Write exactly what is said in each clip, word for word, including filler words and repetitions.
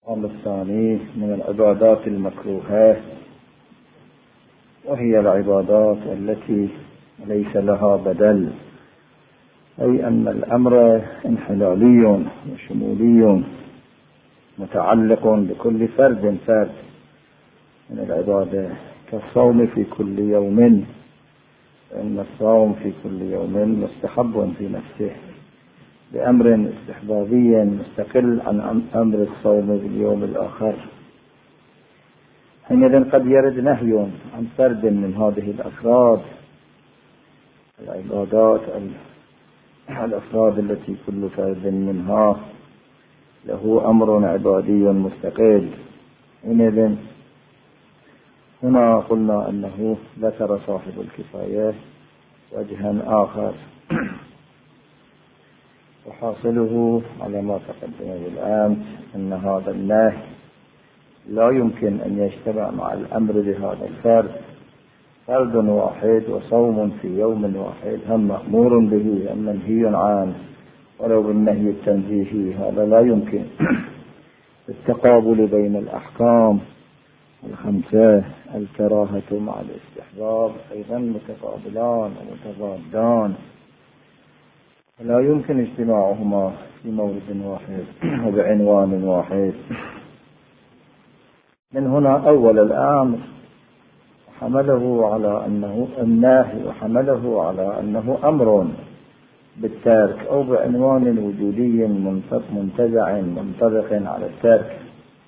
الأمر الثاني من العبادات المكروهة، وهي العبادات التي ليس لها بدل، أي أن الأمر انحلالي وشمولي متعلق بكل فرد فرد من العبادة، كالصوم في كل يوم، فإن الصوم في كل يوم مستحب في نفسه بأمر استحبابي مستقل عن أمر الصوم باليوم الآخر. حينئذ قد يرد نهي عن فرد من هذه الأفراد العبادات الأفراد التي كل فرد منها له أمر عبادي مستقل. حينئذ هنا قلنا أنه ذكر صاحب الكفاية وجها آخر، وحاصله على ما تقدم بالآمس أن هذا النهي لا يمكن أن يجتمع مع الأمر بهذا الفرد، فرد واحد وصوم في يوم واحد، هم مأمور به هم منهي عنه ولو بالنهي التنزيهي، هذا لا يمكن. التقابل بين الأحكام الخمسة، الكراهة مع الاستحباب أيضا متقابلان ومتضادان، لا يمكن اجتماعهما في مورد واحد وبعنوان واحد. من هنا أول الأمر حمله على أنه النهي، وحمله على أنه أمر بالترك أو بعنوان وجودي منتزع منطبق على الترك.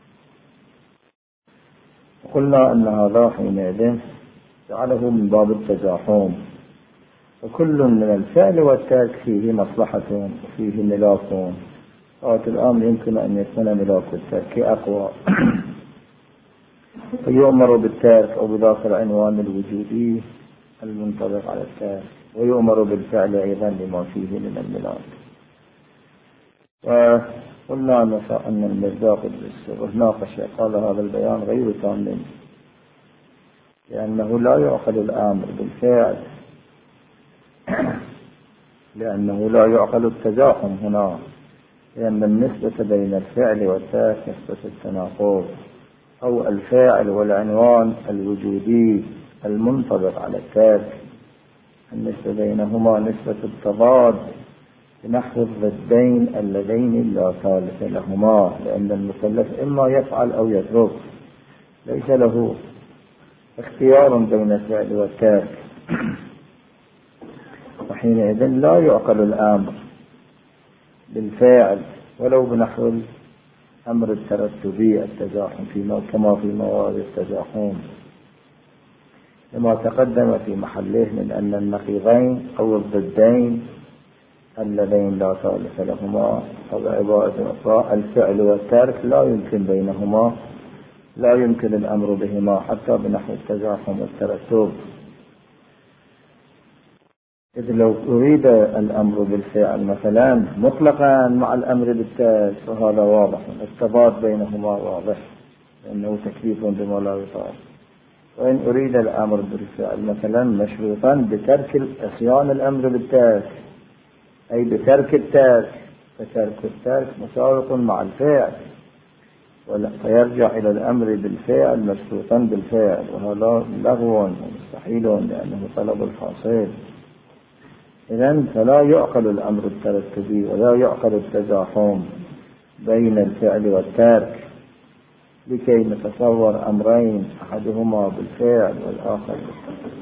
وقلنا أن هذا حينئذ جعله من باب التزاحم، وكل من الفعل والترك فيه مصلحة وفيه ملاك. وقت الآن يمكن أن يكون ملاك الترك أقوى فيؤمر بالترك أو بذاك العنوان الوجودي المنطبق على الترك، ويؤمر بالفعل أيضا لما فيه من الملاك. وقلنا أن المصداق بالسر ناقش قال هذا البيان غير تام، لأنه لا يعقل الأمر بالفعل، لأنه لا يعقل التزاحم هنا، لأن النسبة بين الفعل والترك نسبة التناقض، أو الفاعل والعنوان الوجودي المنطبق على الترك، النسبة بينهما نسبة التضاد بنحو الضدين اللذين لا ثالث لهما، لأن المكلف إما يفعل أو يترك، ليس له اختيار بين الفعل والترك. وحينئذ لا يعقل الأمر بالفاعل ولو بنحو أمر الترتبي التزاحم فيما كما في موارد التزاحم، لما تقدم في محله من أن النقيضين أو الضدين اللذين لا ثالث لهما أو عبارة أخرى الفعل والترك لا يمكن بينهما، لا يمكن الأمر بهما حتى بنحو التزاحم والترتب. إذ لو أريد الأمر بالفعل مثلا مطلقا مع الأمر بالترك فهذا واضح، التضاد بينهما واضح لأنه تكليف بما لا يطاق. وإن أريد الأمر بالفعل مثلا مشروطا بترك عصيان الأمر بالترك، أي بترك الترك، فترك الترك مساوق مع الفعل، فيرجع إلى الأمر بالفعل مشروطا بالفعل، وهذا لغو مستحيل لأنه طلب الحاصل. إذن فلا يعقل الأمر الترتبي ولا يعقل التزاحم بين الفعل والترك لكي نتصور أمرين أحدهما بالفعل والآخر بالترك،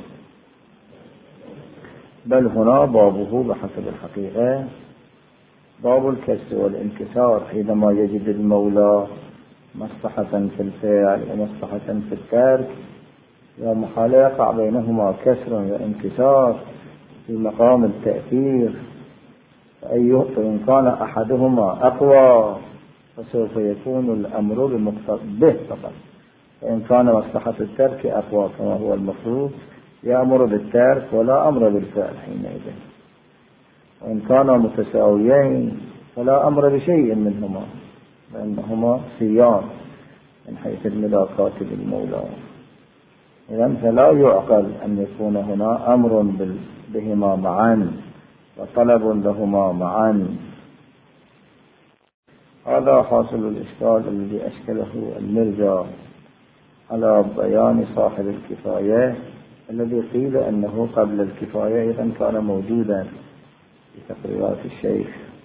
بل هنا بابه بحسب الحقيقة باب الكسر والانكسار، حينما يجد المولى مصلحة في الفعل ومصلحة في الترك لا محال يقع بينهما كسر وانكسار في مقام التأثير، فإن كان أحدهما أقوى فسوف يكون الأمر بمقتضى به فقط، فإن كان مصلحة الترك أقوى كما هو المفروض يأمر بالترك ولا أمر بالفعل حينئذ، وإن كانا متساويين فلا أمر بشيء منهما لأنهما سيان من حيث الملاكات بالمولى. إذن فلا يعقل أن يكون هنا أمر بهما معا وطلب لهما معا هذا حاصل الإشكال الذي أشكله المرجع على بيان صاحب الكفاية الذي قيل أنه قبل الكفاية أيضا كان موجودا في تقريرات الشيخ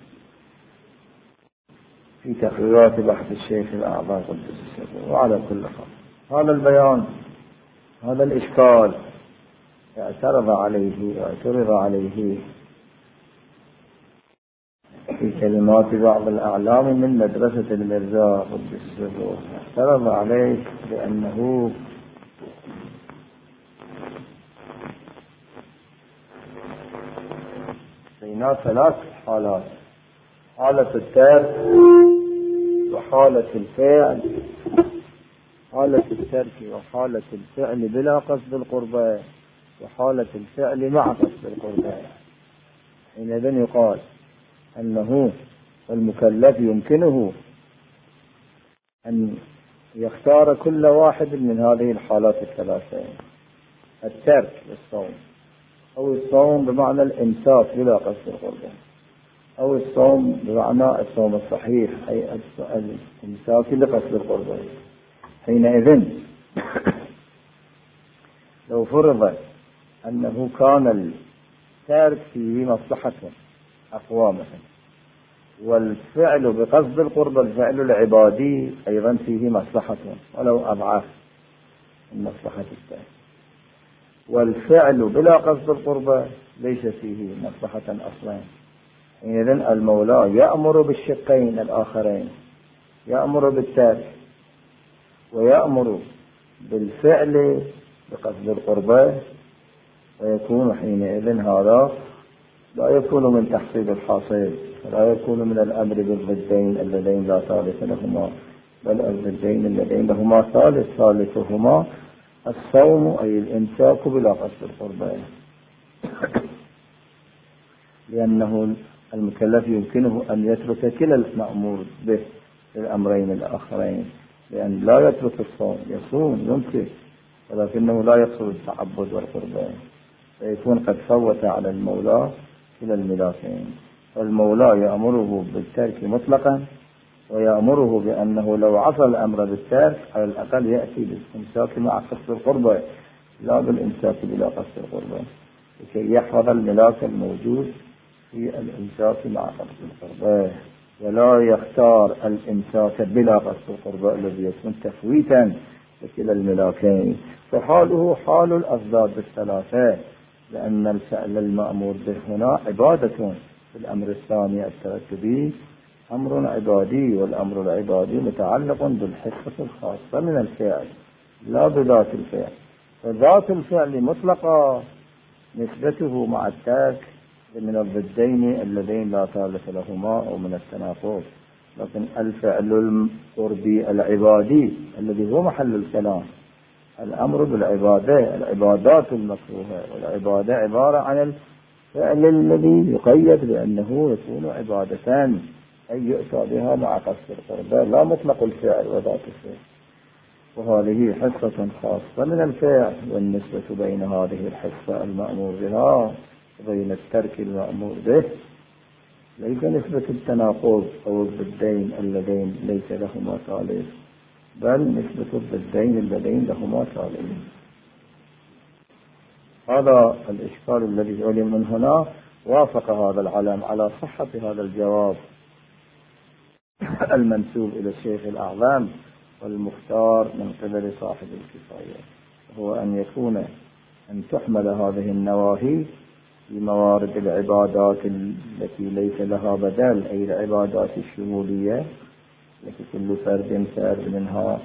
في تقريرات بحث الشيخ الأعظم قدس السر. وعلى كل حال هذا البيان هذا الإشكال اعترض عليه اعترض عليه في كلمات بعض الأعلام من مدرسة المرزا قدس السر. اعترض عليه بأنه بين ثلاث حالات: حالة الترك وحالة الفعل حالة الترك وحالة الفعل بلا قصد القربة وحالة الفعل مع قصد القربة. حينئذ يقال أنه المكلف يمكنه أن يختار كل واحد من هذه الحالات الثلاثة: الترك والصوم، أو الصوم بمعنى الإمساك بلا قصد القربة، أو الصوم بمعنى الصوم الصحيح أي الإمساك لقصد القربة. حينئذ لو فرض أنه كان الترك فيه مصلحة أقوى مثلا، والفعل بقصد القربة الفعل العبادي أيضا فيه مصلحة ولو أضعاف المصلحة التالية، والفعل بلا قصد القربة ليس فيه مصلحة أصلا، إذن المولى يأمر بالشقين الآخرين، يأمر بالترك ويأمر بالفعل بقصد القربة، ويكون حينئذ هذا لا يكون من تحصيل الحاصل، ولا يكون من الأمر بالضدين اللذين لا ثالث لهما، بل الضدين اللذين لهما ثالث، ثالثهما الصوم أي الإمساك بلا قصد القربة، لأنه المكلف يمكنه أن يترك كلا المأمور به في الأمرين الآخرين، لأن لا يترك الصوم، يصوم يمكن ولكنه لا يقصد التعبد والقربان، فيكون قد فوت على المولى كلا الملاكين. فالمولى يأمره بالترك مطلقا، ويأمره بأنه لو عصى الأمر بالترك على الأقل يأتي بالإمساك مع قصد القربة لا بالإمساك بلا قصد القربة، لكي يحفظ الملاك الموجود في الإمساك مع قصد القربة، ولا يختار الإمساك بلا قصد القربة الذي يكون تفويتا لكلا الملاكين. فحاله حال الأضداد الثلاثة، لأن الفعل المأمور به هنا عبادة، في الأمر الثاني الترتبي أمر عبادي، والأمر العبادي متعلق بالحصة الخاصة من الفعل لا بذات الفعل. فذات الفعل مطلقة نسبته مع الترك من الضدين اللذين لا ثالث لهما أو من التناقض، لكن الفعل القربي العبادي الذي هو محل الكلام الأمر بالعبادة، العبادات المكروهة، والعبادة عبارة عن الفعل الذي يقيد بأنه يكون عبادة أي يؤتى بها مع قصد القربة، لا مطلق الفعل وذات الفعل. وهذه حصة خاصة من الفعل، والنسبة بين هذه الحصة المأمور بها وبين الترك المأمور به ليس نسبة التناقض أو الضدين اللذين ليس لهما ثالث، بل نسبة الضدين اللذين لهما ثالث. هذا الإشكال الذي علم من هنا وافق هذا العلم على صحة هذا الجواب المنسوب إلى الشيخ الأعظم والمختار من قبل صاحب الكفاية، هو أن يكون أن تحمل هذه النواهي في موارد العبادات التي ليس لها بدل، أي العبادات الشمولية التي كل فرد فرد منها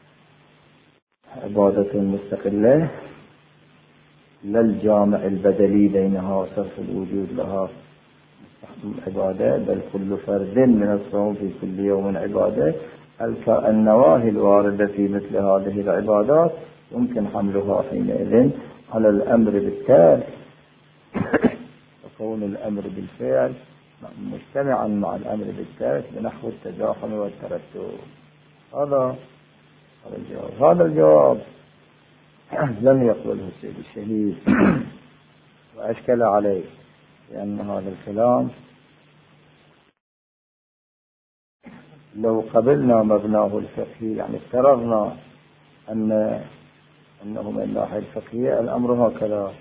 عبادة مستقلة، لا الجامع البدلي بينها صرف الوجود لها عبادة، بل كل فرد من الصوم في كل يوم عبادة. النواهي الواردة في مثل هذه العبادات يمكن حملها حينئذ على الأمر بالترك، وكون الأمر بالفعل مجتمعا مع الأمر بالترك بنحو التزاحم والترتب. هذا هذا الجواب هذا الجواب لم يقبله السيد الشهيد وأشكل عليه، لأن هذا الكلام لو قبلنا مبناه الفقهي يعني افترضنا أن أنه من الناحية الفقهية الأمر هكذا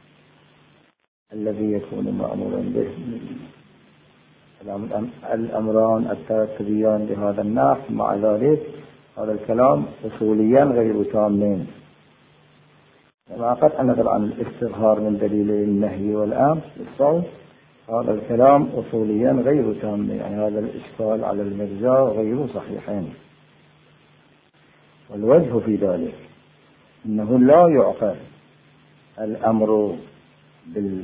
الذي يكون مأمورا به الأمران الترتبيان لهذا النحو، مع ذلك هذا الكلام أصوليا غير تامين. كما قد أن طبعا الاستظهار من دليل النهي والأمر بالصوم، هذا الكلام أصوليا غير تام، يعني هذا الإشكال على المرجع غير صحيحين. والوجه في ذلك أنه لا يعقل الأمر بال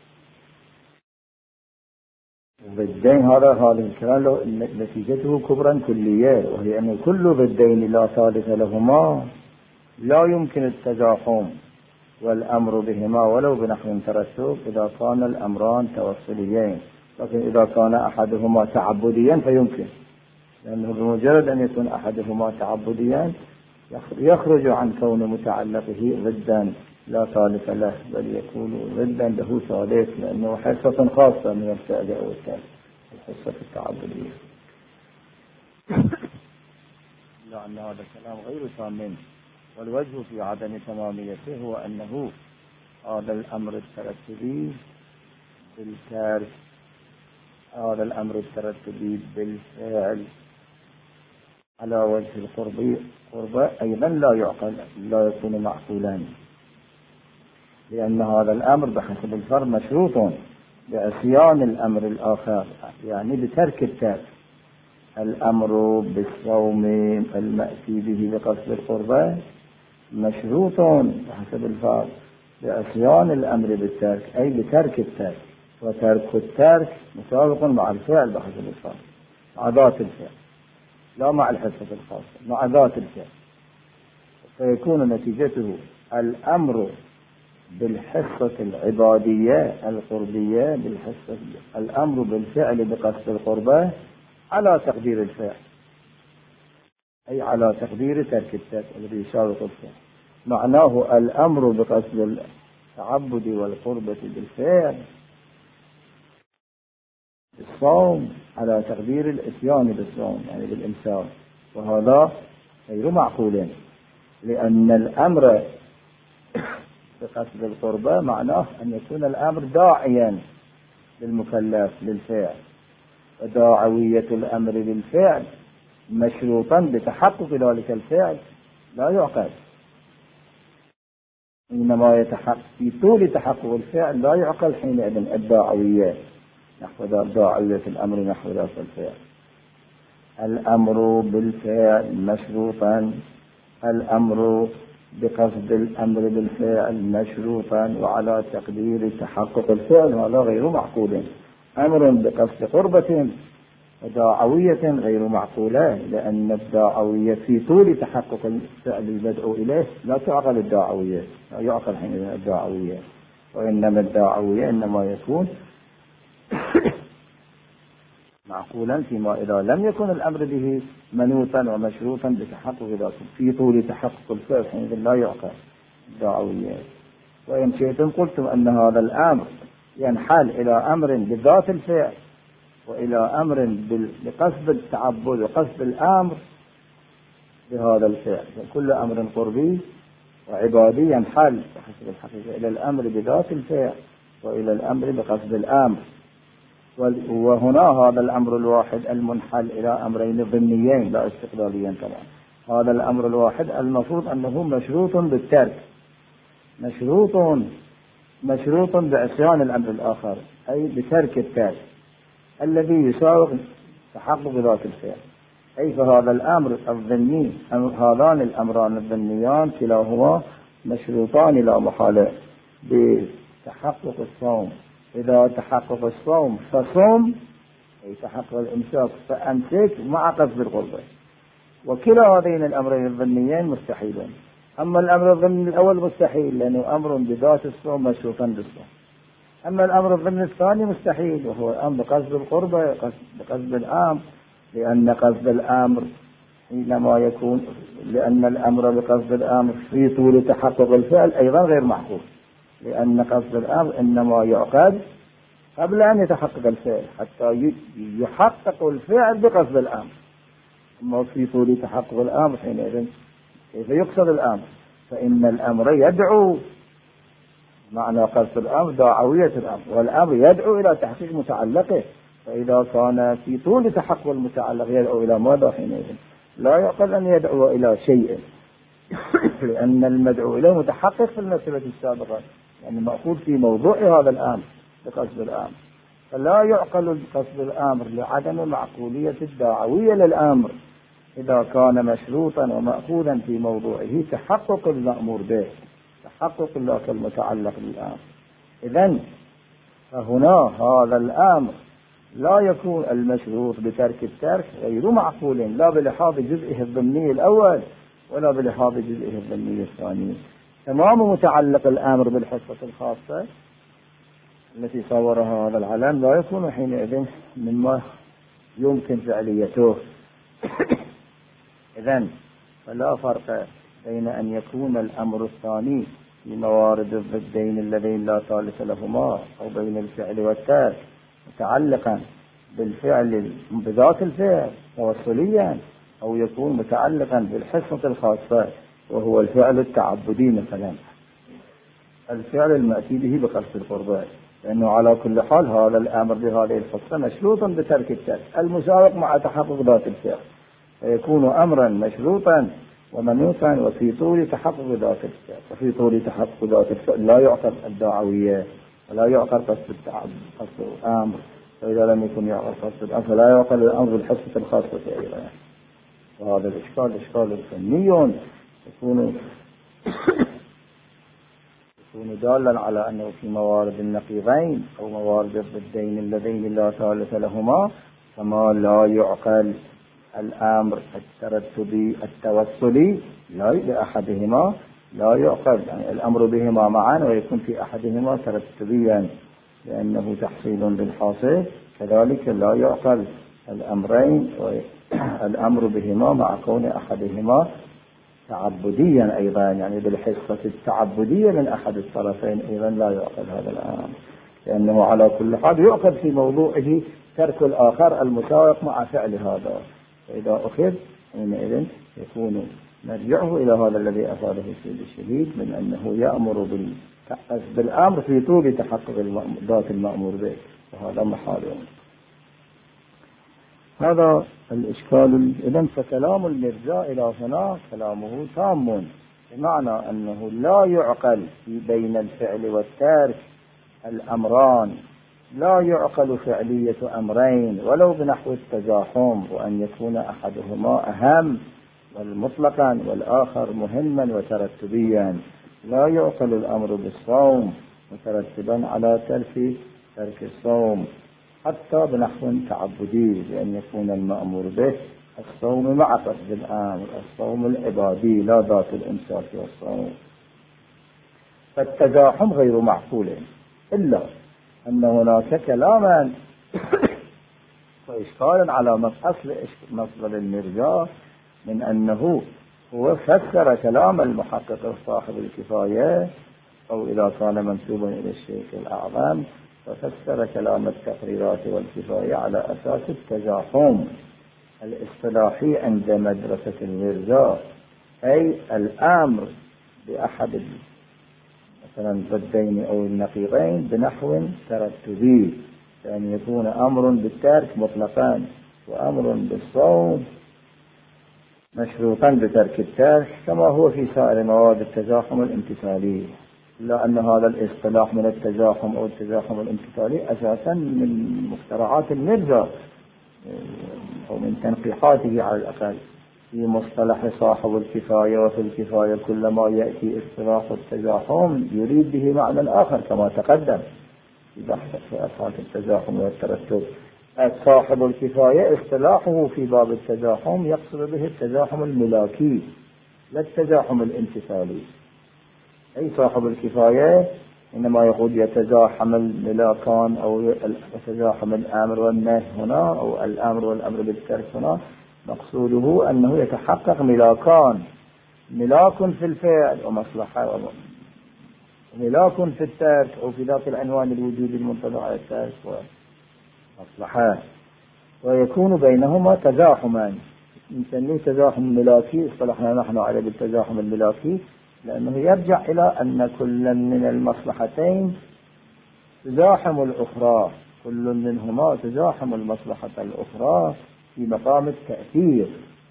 ضدين. هذا هذا الكلام نتيجته كبرا كلية، وهي أن كل ضدين لا ثالث لهما لا يمكن التزاحم والأمر بهما ولو بنحو ترتب إذا كان الأمران توصليين، لكن إذا كان أحدهما تعبديا فيمكن، لأنه بمجرد أن يكون أحدهما تعبديا يخرج عن كون متعلقه ضدا لا ثالث له، بل يكون ضدا له ثالث، لأنه حصة خاصة من الفعل أو التالي، الحصة التعبدية. لأن هذا الكلام غير تام. والوجه في عدم تماميته هو أنه هذا الأمر الترتبي بالترك، هذا الأمر الترتبي بالفعل على وجه القرب قربة أيضا لا يعقل، لا يكون معقولا، لأن هذا الأمر بحسب الفرض مشروط بعصيان الأمر الآخر، يعني بترك الترك. الأمر بالصوم المأتي به بقصد القربة مشروط بحسب الفرض بعصيان الأمر بالترك، أي بترك الترك، وترك الترك مسابق مع الفعل بحسب الفرض، مع ذات الفعل لا مع الحصة الخاصة، مع ذات الفعل، فيكون نتيجته الأمر بالحصة العبادية القربية، بالحصة الأمر بالفعل بقصد القربة على تقدير الفعل، أي على تقدير ترك الترك الذي يسابق الفعل. معناه الأمر بقصد التعبد والقربة بالفعل الصوم على تقدير الإتيان بالصوم، يعني بالإمساك، وهذا غير معقول، لأن الأمر بقصد القربة معناه أن يكون الأمر داعيا للمكلف للفعل، وداعوية الأمر للفعل مشروطا بتحقق ذلك الفعل لا يعقل، إنما يتحقق في طول تحقق الفعل لا يعقل حينئذ الداعوية نحو داعوية الأمر نحو ذات الفعل. الأمر بالفعل مشروطا، الأمر بقصد الأمر بالفعل مشروطا وعلى تقدير تحقق الفعل، هذا غير معقول. أمر بقصد قربة وداعوية غير معقولة، لأن الداعوية في طول تحقق الفعل المدعو إليه لا تعقل الداعوية، لا يعقل حين الداعوية، وإنما الداعوية إنما يكون معقولا فيما إذا لم يكن الأمر به منوطا ومشروطا بتحقق ذاته في طول تحقق الفعل، حين لا يعقل الداعوية. وإن شئتم قلتم أن هذا الأمر ينحل إلى أمر بذات الفعل وإلى أمر بقصد التعبد وقصد الأمر بهذا الفعل، كل أمر قربي وعبادي ينحل بحسب الحقيقة إلى الأمر بذات الفعل وإلى الأمر بقصد الأمر. وهنا هذا الأمر الواحد المنحل إلى أمرين ضمنيين لا استقلاليين طبعا. هذا الأمر الواحد المفروض أنه مشروط بالترك، مشروط مشروط بعصيان الأمر الآخر، أي بترك الترك الذي يساوي تحقق ذات الفعل. أي فهذا الأمر الضمني، هذان الأمران الضمنيان كلاهما مشروطان لا محالة بتحقق الصوم. إذا تحقق الصوم فصوم، أي تحقق الإمساك فأمسك مع قصد القربة، وكلا هذين الأمرين الضمنيين مستحيلون. أما الأمر الضمني الأول مستحيل لأنه أمر بذات الصوم مشروطا بالصوم، أما الأمر الضمني الثاني مستحيل وهو الأمر بقصد القربة بقصد الأمر، لأن قصد الأمر حينما يكون لأن الأمر بقصد الأمر في طول تحقق الفعل أيضا غير معقول، لأن قصد الأمر إنما يعقد قبل أن يتحقق الفعل حتى يحقق الفعل بقصد الأمر، ما في طول تحقق الأمر حينئذ كيف يقصد الأمر؟ فإن الأمر يدعو، معنى قصد الأمر دعوية الأمر، والأمر يدعو إلى تحقيق متعلقه. فإذا كان في طول تحقق المتعلق يدعو إلى ماذا حينئذ؟ لا يعقل أن يدعو إلى شيء، لأن المدعو إليه متحقق في المسألة السابقة، يعني مأخوذ في موضوع هذا الأمر بقصد الأمر. فلا يعقل قصد الأمر لعدم معقولية الدعوية للأمر إذا كان مشروطا ومأخوذا في موضوعه تحقق المأمور به، تحقق الله المتعلق بالأمر. إذن فهنا هذا الأمر لا يكون المشروط بترك الترك غير معقول، لا بلحاظ جزئه الضمني الأول ولا بلحاظ جزئه الضمني الثاني. تمام متعلق الأمر بالحصة الخاصة التي صورها هذا العلم لا يكون حينئذ مما يمكن فعليته. إذن فلا فرق بين أن يكون الأمر الثاني في موارد الضدين اللذين لا ثالث لهما، أو بين الفعل والترك متعلقا بالفعل بذات الفعل توصليا، أو يكون متعلقا بالحصة الخاصة وهو الفعل التعبدي مثلا، الفعل المأتي به بقصد القربان، لأنه على كل حال هذا الأمر بهذه الحصة مشروطا بترك الترك المساوق مع تحقق ذات الفعل، فيكون أمرا مشروطا ومنوطا وفي طول تحقق ذات الفعل. وفي طول تحقق ذات الفعل لا يعقل الدعوية ولا يعقل قصد التعبد قصد الأمر، فإذا لم يكن يعقل قصد الأمر فلا يعقل الأمر بالحصة الخاصة أيضا. وهذا الإشكال إشكال فني يكون يكون دالا على أنه في موارد النقيضين أو موارد الضدين اللذين لا ثالث لهما كما لا يعقل الأمر الترتبي التوصلي لا لأحدهما لا يعقل، يعني الأمر بهما معا ويكون في أحدهما ترتبيا لأنه تحصيل للحاصل، كذلك لا يعقل الأمرين والأمر بهما مع كون أحدهما تعبديا أيضا، يعني بالحصة التعبدية من أحد الطرفين أيضا لا يعقل هذا الأمر، لأنه على كل حال يعقل في موضوعه ترك الآخر المساوق مع فعل هذا. فإذا أخذ حينئذ يكون نرجعه إلى هذا الذي أفاده السيد الشهيد من أنه يأمر بالأمر في طول تحقق ذات المأمور به، وهذا محال. هذا الإشكال. إذن فكلام المرجاء إلى هنا كلامه تام، بمعنى أنه لا يعقل في بين الفعل والترك الأمران، لا يعقل فعلية أمرين ولو بنحو التزاحم، وأن يكون أحدهما أهم والمطلقا والآخر مهما وترتبيا. لا يعقل الأمر بالصوم مترتبا على ترك ترك الصوم حتى بنحو تعبدي، لأن يكون المأمور به الصوم مع قصد الأمر، الصوم العبادي لا ذات الإمساك والصوم. فالتزاحم غير معقول، إلا أن هناك كلاما وإشكالا على أصل مصدر المرجاء من أنه هو فسر كلام المحقق صاحب الكفاية، أو إذا كان منسوبا إلى الشيخ الأعظم ففسر كلام التقريرات والكفاية على أساس التزاحم الاصطلاحي عند مدرسة المرجاء، أي الأمر بأحد مثلا الضدين أو النقيضين بنحو ترتبي، يعني يكون أمر بالترك مطلقا وأمر بالصوم مشروطا بترك الترك كما هو في سائر مواد التزاحم الامتثالي، إلا أن هذا الاصطلاح من التزاحم أو التزاحم الامتثالي أساسا من مخترعات المرجاء أو من تنقيحاته على الأقل في مصطلح صاحب الكفاية. وفي الكفاية كلما يأتي اصطلاح التزاحم يريد به معنى آخر كما تقدم في بحث في أساس التزاحم والترتب. صاحب الكفاية اصطلاحه في باب التزاحم يقصد به التزاحم الملاكي لا التزاحم الامتثالي. أي صاحب الكفاية إنما يقول يتزاحم الملاكان أو يتزاحم الأمر والنهي هنا أو الأمر والأمر بالترك هنا، مقصوده أنه يتحقق ملاكان، ملاك في الفعل ومصلحة، وملاك في الترك أو في ذات العنوان الوجود المنطبق على الترك ومصلحة، ويكون بينهما تزاحما نسميه تزاحم ملاكي، اصطلحنا نحن عليه بالتزاحم الملاكي، لأنه يرجع إلى أن كل من المصلحتين تزاحم الأخرى، كل منهما تزاحم المصلحة الأخرى في مقام التأثير.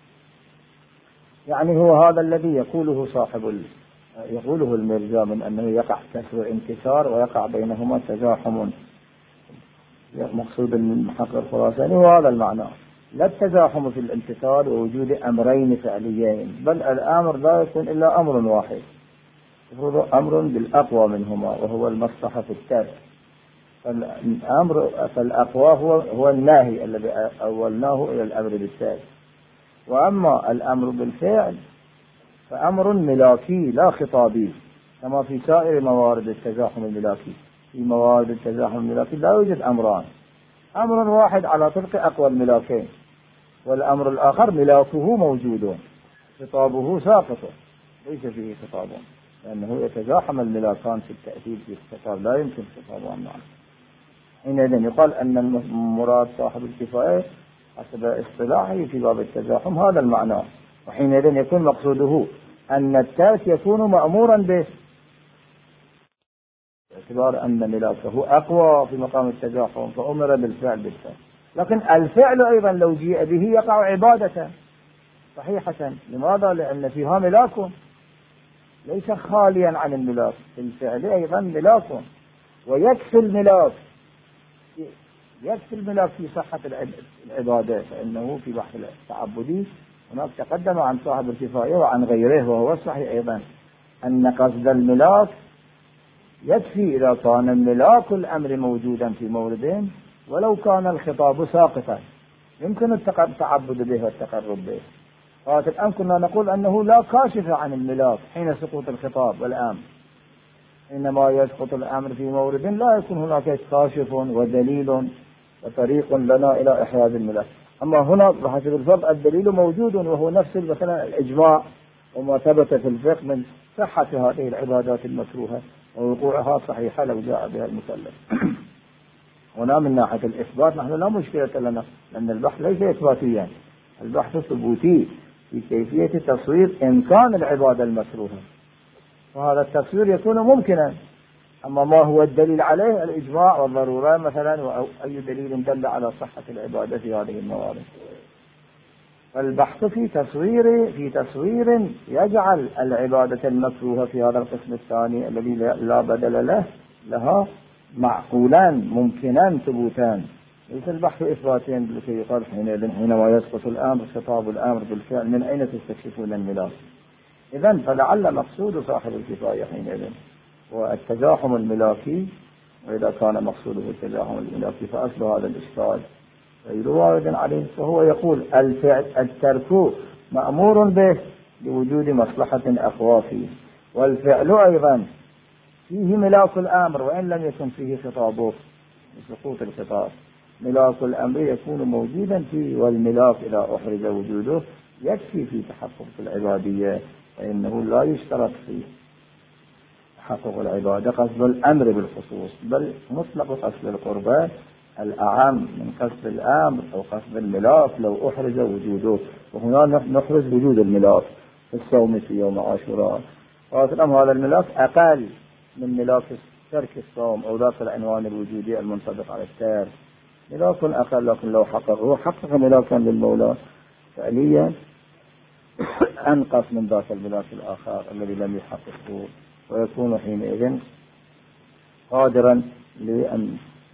يعني هو هذا الذي يقوله صاحب يقوله المرجع من أنه يقع كسر انكسار ويقع بينهما تزاحم، مقصود المحقق الخراساني وهذا المعنى، لا التزاحم في الانكسار ووجود أمرين فعليين، بل الأمر لا يكون إلا أمر واحد، يفرض أمر بالأقوى منهما وهو المصلحة في الترك. فالأمر فالأقوى هو هو الناهي الذي أولناه إلى الأمر بالترك، وأما الأمر بالفعل فأمر ملاكي لا خطابي، كما في سائر موارد التزاحم الملاكي. في موارد التزاحم الملاكي لا يوجد أمران، أمر واحد على طرق أقوى الملاكين، والأمر الآخر ملاكه موجود خطابه ساقط ليس فيه خطاب، لأنه يتزاحم الملاكان في التأثير في الخطاب، لا يمكن خطابان معا. حينئذ يقال أن المراد صاحب الكفاية حسب اصطلاحه في باب التزاحم هذا المعنى، وحينئذ يكون مقصوده أن الترك يكون مأمورا به باعتبار أن ملاكه أقوى في مقام التزاحم فأمر بالفعل بالفعل. لكن الفعل أيضا لو جيء به يقع عبادة صحيحة. لماذا؟ لأن فيها ملاك ليس خاليا عن الملاك، في الفعل أيضا ملاك، ويكفي الملاك يكفي الملاك في صحة العبادة، فإنه في بحث التعبدي هناك تقدم عن صاحب الكفاية وعن غيره، وهو الصحيح أيضا أن قصد الملاك يكفي إذا كان الملاك الأمر موجودا في مورد ولو كان الخطاب ساقطا يمكن التعبد به والتقرب به. الآن كنا نقول أنه لا كاشف عن الملاك حين سقوط الخطاب والأمر، إنما يسقط الأمر في مورد لا يكون هناك كاشف ودليل وطريق لنا إلى إحراز الملاك. أما هنا بحسب الفرض الدليل موجود، وهو نفس مثلا الإجماع وما ثبت في الفقه من صحة هذه العبادات المكروهة ووقوعها صحيحة لو جاء بها المكلف. هنا من ناحية الإثبات نحن لا مشكلة لنا، لأن البحث ليس إثباتيا، البحث ثبوتي في كيفية تصوير إمكان العبادة المكروهة، وهذا التصوير يكون ممكنا. أما ما هو الدليل عليه الإجماع والضرورة مثلا، أو أي دليل دل على صحة العبادة في هذه الموارد. فالبحث في تصوير في تصوير يجعل العبادة المكروهة في هذا القسم الثاني الذي لا بدل له لها معقولان ممكنان ثبوتان، ليس البحث إثباتيا لكي يقال حينئذ حينما يسقط الأمر خطاب الأمر بالفعل من أين تستكشفون الملاك. إذن فلعل مقصود صاحب الكفاية حينئذ والتزاحم الملاكي، وإذا كان مقصوده التزاحم الملاكي فأصل هذا الإشكال غير وارد عليه. فهو يقول الفعل الترك مأمور به لوجود مصلحة أقوى فيه، والفعل أيضا فيه ملاك الأمر وإن لم يكن فيه خطابه بسقوط الخطاب، ملاك الأمر يكون موجودا فيه، والملاك إذا أحرز وجوده يكفي في تحقق العبادية، فإنه لا يشترط فيه تحقق العبادة قصد الأمر بالخصوص، بل مطلق قصد القربة الأعم من قصد الأمر أو قصد الملاك لو أحرز وجوده. وهنا نحرز وجود الملاك في الصوم في يوم عاشوراء، وأصلا هذا الملاك أقل من ملاك ترك الصوم أو ذاك العنوان الوجودي المنطبق على التارك، ملاك أقل. لكن لو حققه حقق ملاكا للمولى فعليا أنقص من ذاك الملاك الآخر الذي لم يحققه، ويكون حينئذ قادرا لأن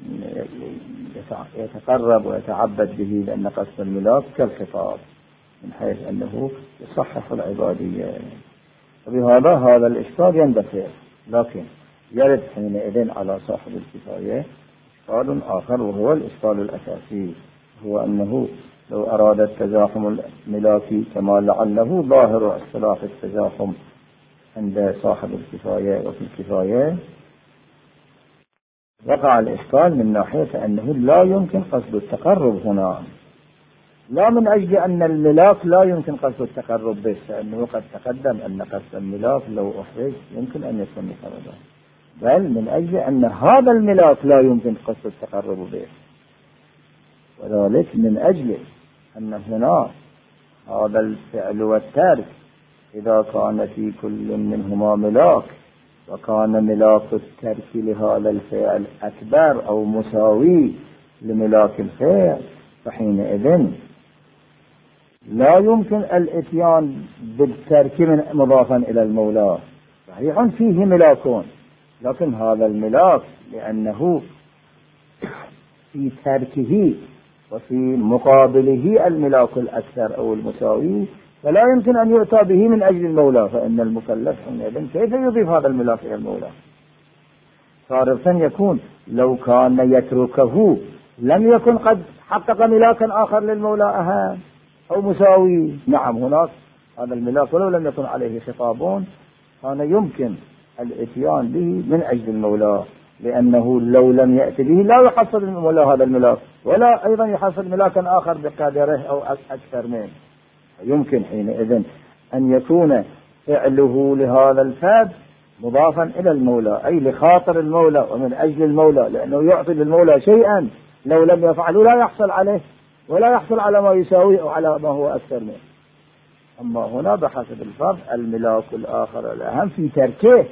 يتقرب ويتعبد به، لأن قصد الملاك كالخطاب من حيث أنه يصحح العبادية. وبهذا هذا الإشكال يندفع، لكن يرد حينئذ على صاحب الكفاية إشكال آخر، وهو الإشكال الأساسي، هو أنه لو أراد التزاحم الملاكي كما لعله ظاهر اصطلاح التزاحم عند صاحب الكفاية وفي الكفاية، وقع الإشكال من ناحية أنه لا يمكن قصد التقرب هنا، لا من أجل أن الملاك لا يمكن قصد التقرب به، لأنه قد تقدم أن قصد الملاك لو أحرج يمكن أن يكون مقربا، بل من أجل أن هذا الملاك لا يمكن قصد التقرب به، وذلك من أجل أن هنا هذا الفعل والترك إذا كان في كل منهما ملاك، وكان ملاك الترك لهذا الفعل أكبر أو مساوي لملاك الفعل، فحينئذ لا يمكن الاتيان بالترك من مضافا إلى المولى. صحيح فيه ملاكون، لكن هذا الملاك لأنه في تركه وفي مقابله الملاك الأكثر أو المساوي، فلا يمكن أن يؤتى به من أجل المولى، فإن المكلف حينئذ كيف يضيف هذا الملاك إلى المولى؟ صارفا يكون لو كان يتركه لم يكن قد حقق ملاكا آخر للمولى أهم أو مساوي. نعم هناك هذا الملاك ولو لم يكن عليه خطابون كان يمكن الاتيان به من أجل المولى، لأنه لو لم يأتي به لا يحصل المولى هذا الملاك، ولا أيضا يحصل ملاكا آخر بقدره أو أكثر منه. يمكن حينئذ أن يكون فعله لهذا الفعل مضافا إلى المولى، أي لخاطر المولى ومن أجل المولى، لأنه يعطي للمولى شيئا لو لم يفعله لا يحصل عليه ولا يحصل على ما يساوي أو على ما هو أكثر منه. أما هنا بحسب الفرض الملاك الآخر الأهم في تركه،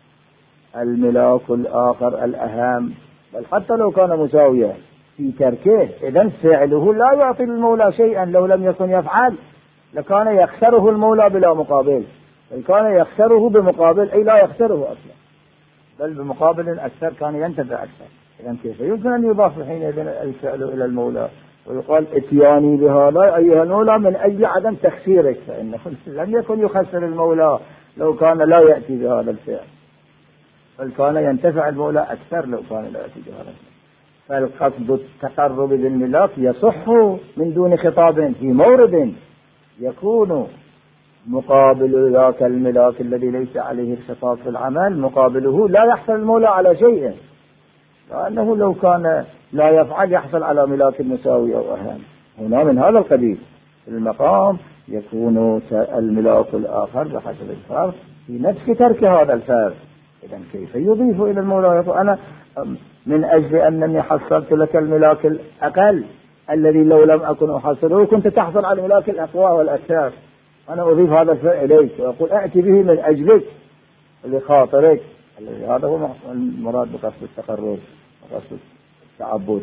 الملاك الآخر الأهم، بل حتى لو كان مساويا في تركه، إذن فعله لا يعطي للمولى شيئا لو لم يكن يفعل، لكان يخسره المولى بلا مقابل، بل كان يخسره بمقابل، أي لا يخسره أصلا بل بمقابل أكثر كان ينتفع أكثر. إذن كيف يمكن أن يضاف حينئذ الفعل إلى المولى ويقال اتياني بهذا أيها المولى من أجل عدم تخسيرك، فإنه لم يكن يخسر المولى لو كان لا يأتي بهذا الفعل، بل كان ينتفع المولى أكثر لو كان لا يأتي بهذا الفعل. فالقصد التقرب بالملاك يصح من دون خطاب في مورد يكون مقابل ذاك الملاك الذي ليس عليه الخطاب في العمل، مقابله لا يحصل المولى على شيء، لأنه لو كان لا يفعل يحصل على ملاك مساوي أو أهم. هنا من هذا القبيل المقام يكون الملاك الآخر بحسب الفرق في نفس ترك هذا الفرق. إذن كيف يضيف إلى المولى؟ يقول أنا من أجل أنني حصلت لك الملاك الأقل الذي لو لم أكن أحصله كنت تحصل على الملاك الأقوى والأكثر، أنا أضيف هذا الفعل إليك وأقول أأتي به من أجلك لخاطرك. هذا هو المراد بقصد التقرب وقصد التعبد.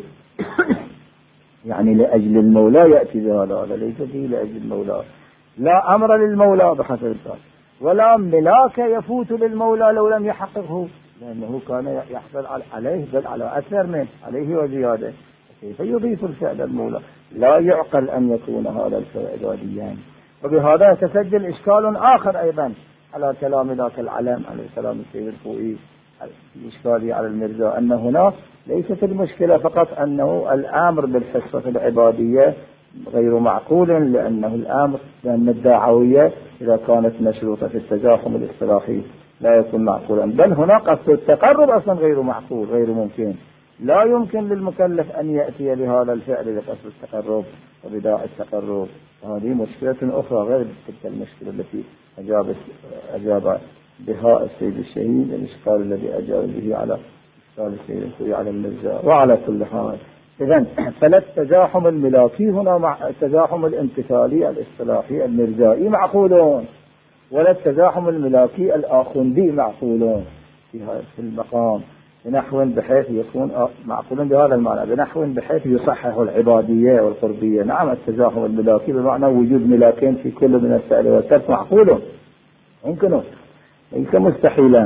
يعني لأجل المولى يأتي بهذا، هذا ليس فيه لأجل المولى، لا أمر للمولى بحسب الفرق، ولا ملاك يفوت للمولى لو لم يحققه، لأنه كان يحصل عليه بل على أكثر منه عليه وزيادة. كيف يضيف الفعل المولى؟ لا يعقل أن يكون هذا الفعل عاديا. وبهذا يتسجل إشكال آخر أيضا على كلام ذاك العلم عليه السلام السيد الخوئي، الإشكالي على المرزا، أن هنا ليست المشكلة فقط أنه الأمر بالحصة العبادية غير معقول، لأنه الأمر لأن الدعوية إذا كانت مشروطة في التزاحم الاصطلاحي لا يكون معقولا، بل هنا قصد التقرب أصلا غير معقول غير ممكن. لا يمكن للمكلف أن يأتي بهذا الفعل لقصد التقرب وبداء التقرب. هذه مشكلة أخرى غير تلك المشكلة التي أجاب أجاب بها السيد الشهيد، الإشكال الذي أجاب به على إشكال السيد الخوئي على المرزا. وعلى كل حال إذن فلا التزاحم الملاكي هنا مع التزاحم الامتثالي الاصطلاحي المرزائي معقولون، ولا التزاحم الملاكي الآخوندي معقولون في المقام بنحو بحيث يكون معقولون بهذا المعنى، بنحو بحيث يصحح العبادية والقربية. نعم التزاحم الملاكي بمعنى وجود ملاكين في كل من الفعل والترك معقول ممكن ليس مستحيلا،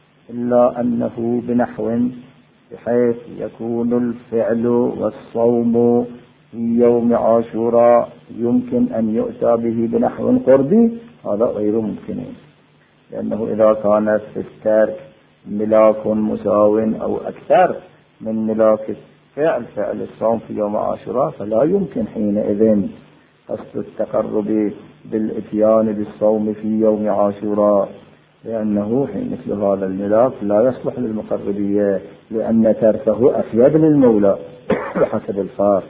إلا أنه بنحو بحيث يكون الفعل والصوم في يوم عاشوراء يمكن أن يؤتى به بنحو قربي، هذا غير ممكن، لأنه إذا كان في الترك ملاك مساو أو أكثر من ملاك الفعل فعل الصوم في يوم عاشوراء فلا يمكن حينئذ قصد التقرب بالإتيان بالصوم في يوم عاشوراء، لأنه حين مثل هذا الملاك لا يصلح للمقربية، لأن تركه أفيد للمولى بحسب الفار.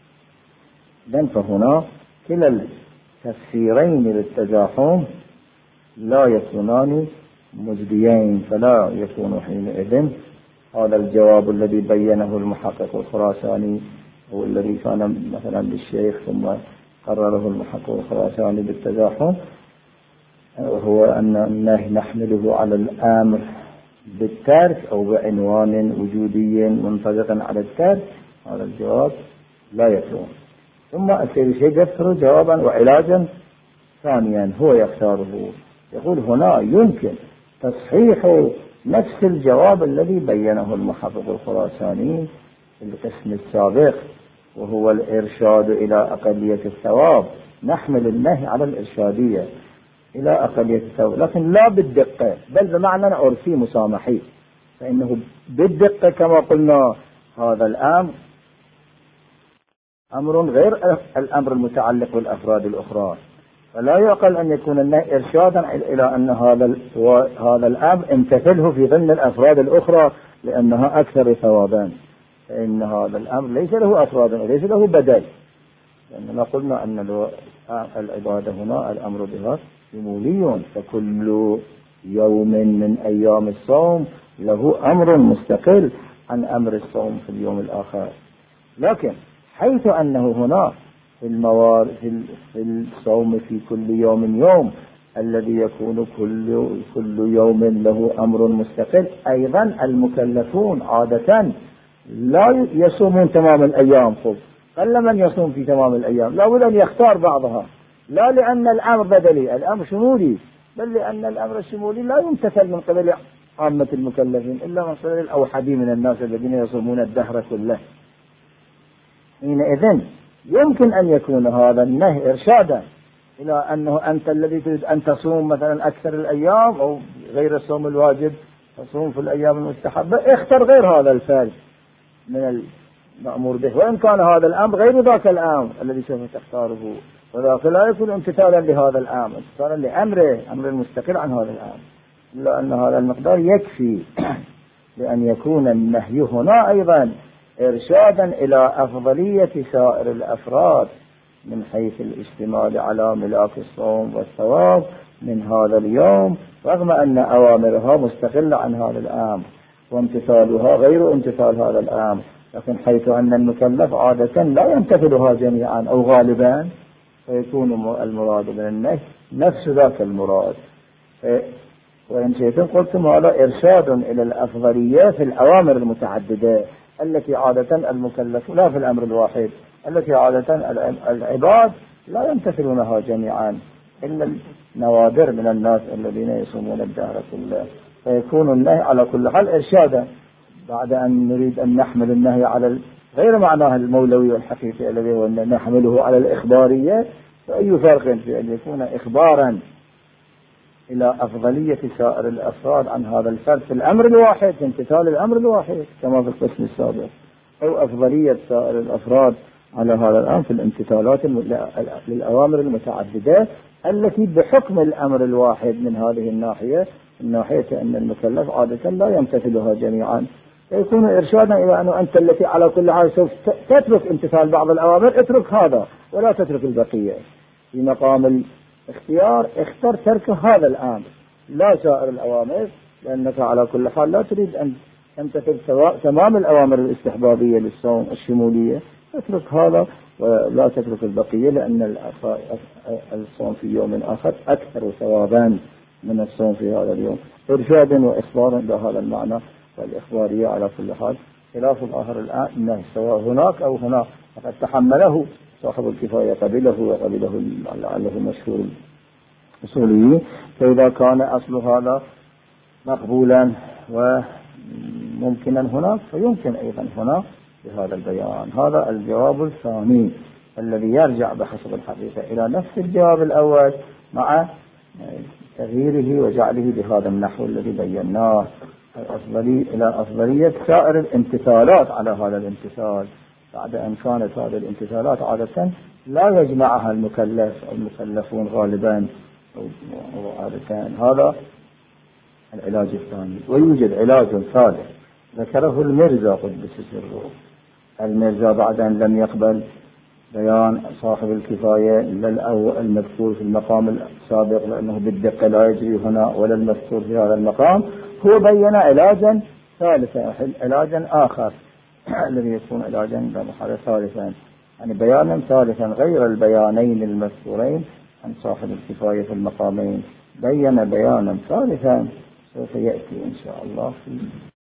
إذن فهنا كلا التفسيرين للتزاحم لا يكونان مجديين، فلا يكون حينئذ هذا الجواب الذي بينه المحقق الخراساني هو الذي كان مثلا للشيخ ثم قرره المحقق الخراساني بالتزاحم، وهو أن النهي نحمله على الأمر بالترك أو بعنوان وجودي منطبقا على الترك، هذا الجواب لا يكون. ثم السيد يذكر جوابا وعلاجا ثانيا هو يختاره، يقول هنا يمكن تصحيح نفس الجواب الذي بينه المحقق الخراساني في القسم السابق، وهو الإرشاد إلى أقلية الثواب. نحمل النهي على الإرشادية إلى أقلية الثواب، لكن لا بالدقة، بل بمعنى أرسي مسامحي، فإنه بالدقة كما قلنا هذا الأمر أمر غير الأمر المتعلق بالأفراد الأخرى، فلا يعقل أن يكون النهي إرشادا إلى أن هذا هذا الأمر امتثله في ضمن الأفراد الأخرى لأنها أكثر ثوابا، فإن هذا الأمر ليس له أفراد وليس له بدل، لأننا قلنا أن العبادة هنا الأمر بها شمولي، فكل يوم من أيام الصوم له أمر مستقل عن أمر الصوم في اليوم الآخر. لكن حيث أنه هنا في الموارد في الصوم في كل يوم يوم الذي يكون كل كل يوم له أمر مستقل، أيضا المكلفون عادة لا يصومون تمام الأيام، خب قل من يصوم في تمام الأيام، لا بد أن يختار بعضها، لا لأن الأمر بدلي، الأمر شمولي، بل لأن الأمر الشمولي لا يمتثل من قبل عامة المكلفين إلا من قبل الأوحدين من الناس الذين يصومون الدهر كله. حينئذ يمكن أن يكون هذا النهي إرشادا إلى أنه أنت الذي تريد أن تصوم مثلا أكثر الأيام أو غير الصوم الواجب تصوم في الأيام المستحبة، اختر غير هذا الفعل من المأمور به، وإن كان هذا الأمر غير ذاك الأمر الذي سوف تختاره، وذاك لا يكون امتثالا لهذا الأمر، امتثالا لأمره، أمر المستقل عن هذا الأمر، إلا أن هذا المقدار يكفي لأن يكون النهي هنا أيضا إرشادا إلى أفضلية سائر الأفراد من حيث الاشتمال على ملاك الصوم والثواب من هذا اليوم، رغم أن أوامرها مستقلة عن هذا الأمر وامتثالها غير امتثال هذا الأمر، لكن حيث أن المكلف عادة لا يمتثلها جميعا أو غالبا، فيكون المراد من النهي نفس ذاك المراد. وإن شئتم قلتم هذا إرشاد إلى الأفضلية في الأوامر المتعددة التي عادة المكلف لا في الأمر الواحد، التي عادة العباد لا يمتثلونها جميعا إلا النوادر من الناس الذين يصومون الدهر كله، فيكون النهي على كل حال إرشادا، بعد أن نريد أن نحمل النهي على غير معناه المولوي والحقيقي الذي هو أن نحمله على الإخبارية، فأي فرق في أن يكون إخبارا إلى أفضلية سائر الأفراد عن هذا الفرد في الأمر الواحد، في امتثال الأمر الواحد كما في القسم السابق، أو أفضلية سائر الأفراد على هذا الأمر في الامتثالات للأوامر المتعددة التي بحكم الأمر الواحد من هذه الناحية، الناحية أن المكلف عادة لا يمتثلها جميعا، فيكون إرشادا إلى أنه أنت التي على كل حال سوف تترك امتثال بعض الأوامر، اترك هذا ولا تترك البقية، في مقام اختيار اختر ترك هذا الأمر لا سائر الأوامر، لأنك على كل حال لا تريد أن تمتثل تمام الأوامر الاستحبابية للصوم الشمولية، اترك هذا ولا تترك البقية، لأن الصوم في يوم آخر أكثر ثوابا من الصوم في هذا اليوم. إرشاد وإخبار بهذا المعنى، والإخبارية على كل حال خلاف الآخر الآن إنه سواء هناك أو هناك، فقد تحمله صاحب الكفاية قبله وقبله لعله مشهور الأصوليين، فإذا كان أصل هذا مقبولا وممكنا هناك فيمكن أيضا هنا بهذا البيان. هذا الجواب الثاني الذي يرجع بحسب الحقيقة إلى نفس الجواب الأول مع تغييره وجعله بهذا النحو الذي بيناه، الأفضلية إلى أفضلية سائر الامتثالات على هذا الامتثال، بعد أن كانت هذه الامتثالات عادة لا يجمعها المكلف أو المكلفون غالبا أو عادة. هذا العلاج الثاني. ويوجد علاج ثالث ذكره المرزا قدس سره. المرزا بعد أن لم يقبل بيان صاحب الكفاية إلا المذكور في المقام السابق لأنه بالدقة لا يجري هنا ولا المذكور في هذا المقام، هو بين علاجا ثالثا، علاجا آخر الذي يكون علاجا بمحاولة ثالثا، يعني بيانا ثالثا غير البيانين المذكورين عن صاحب الكفاية في المقامين، بين بيانا ثالثا سوف يأتي إن شاء الله في